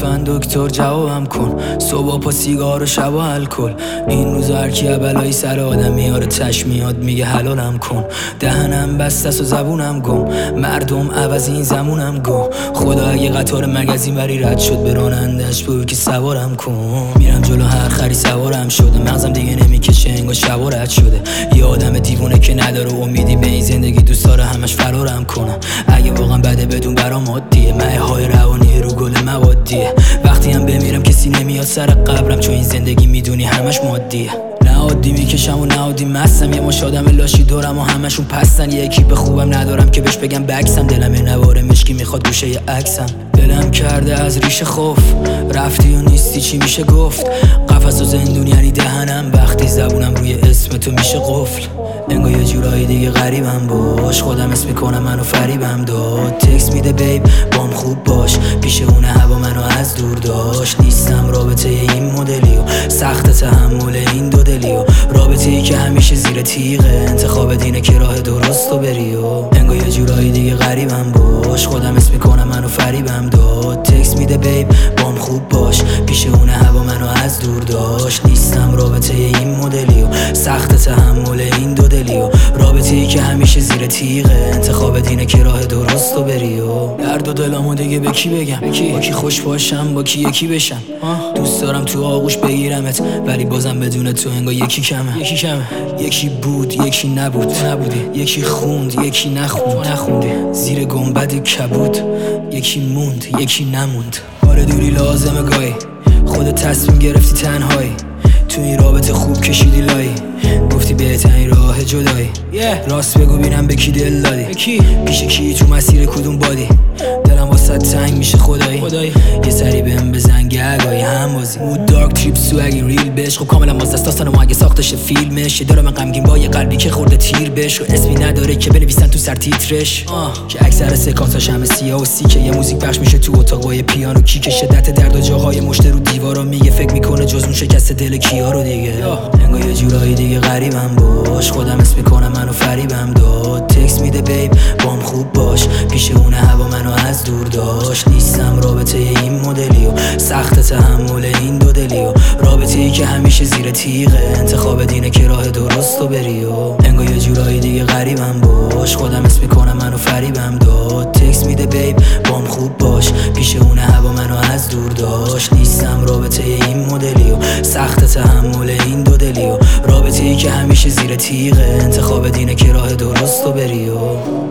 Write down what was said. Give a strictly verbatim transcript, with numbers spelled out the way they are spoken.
لطفاً دکتر جوابم کن، صبح پا سیگار و شب و الکل. این روزا هر کی بلایی سر آدم میاره چشم میاد میگه حلالم کن. دهنم بسته است و زبونم گم، مردم عوض این زمونم گم. خدا اگه قطار مگزین بری رد شد به رانندش بگو که سوارم کن. میرم جلو هر خری سوارم شده، مغزم دیگه نمیکشه انگار شب رد شده. یه آدم دیوونه که نداره امیدی به این زندگی، دوست داره همش فرارم کنه. اگه واقعا بده بدون برام عادیه، مه های روانی رو گل موادیه. وقتی هم بمیرم کسی نمیاد سر قبرم، چون این زندگی میدونی همش مادیه. نه عادی میکشم و نه عادی مستم، یه مش آدم لاشی دورم و همشون پستن. یه اکیپ خوبم ندارم که بهش بگم بکسم، دلم یه نوار مشکی میخواد گوشه یه عکسم. دلم کرده از ریشه خوف، رفتی و نیستی چی میشه گفت. قفس و زندون یعنی دهنم، وقتی زبونم روی اسم تو میشه قفل. انگار یه جورایی دیگه غریبم باش، خودم اسم میکنم منو فریبم داد. تکس میده بیب بام خوب باش، پیش اونه هوا منو از دور داشت. نیستم رابطه این مدلی و سخت تحمل این دو دلی و رابطه ای که همیشه زیر تیغه. انتخاب دینه که راه درست رو بری و انگار یه جورایی دیگه غریبم باش، خودم اسم میکنم منو فریبم داد. تکس میده بیب بام خوب باش، پیش اونه هوا منو از دور داشت. نیستم رابطه این مدلی و سخت تحمل این دو دلی و رابطه ای که همیشه زیر تیغه. انتخاب دینه که راه درست رو بری و درد و دلمو دیگه به کی بگم، با کی خوش باشم با کی یکی بشم. دوست دارم تو آغوش بگیرمت ولی بازم بدون تو انگار یکی کمه. یکی کمه یکی بود یکی نبود، نبودی. یکی خوند یکی نخوند، نخوندی. زیر گنبد کبود یکی موند یکی نموند. آره دوری لازمه گاهی، خودت تصمیم گرفتی تنهایی، تو این رابطه خوب کشیدی لایی. گفتی بهترین راه جدایی، yeah. راست بگو بینم به کی دل دادی، پیش کی تو مسیر کدوم بادی. دلم واسه تنگ میشه خدایی, خدایی. یه سری بهم بزن گگایی هم بازی مود دارک تریپ سوگی ریل بش. خب کاملا باز دست داستانم اگه ساختش فیلمش. یه دارم غمگین با یه قلبی که خورده تیر بش و اسمی نداره که بنویسن تو سر تیترش. که اکثر سکانساش همه سیاه و سیکه، یه موزیک پخش میشه تو اتاق با یه پیانو کیک. شدت درد و جاهای مشت رو دیوارا میگه، فکر میکنه جز اون شکست دل کیا رو دیگه. انگار یه جورایی دیگه غریبم باش، خودم اسم میکنم منو فریبم داد. تکس میده بیب بام خوب باش، پیش اونه هوا منو از دور داشت. نیستم رابطه این مدلی و سخت تحمل این دو دلی و رابطه ای که همیشه زیر تیغه. انتخاب دینه که راه درست رو بری و انگار یه جورایی دیگه غریبم باش، خودم اسم میکنم منو فریبم داد. تکس میده بیب بام خوب باش، پیش اونه هوا منو از دور داشت. نیستم رابطه این مدلی و سخت تحمل این دو دلی و رابطه ای که همیشه زیر تیغه. انتخاب دینه که راه درست رو بری و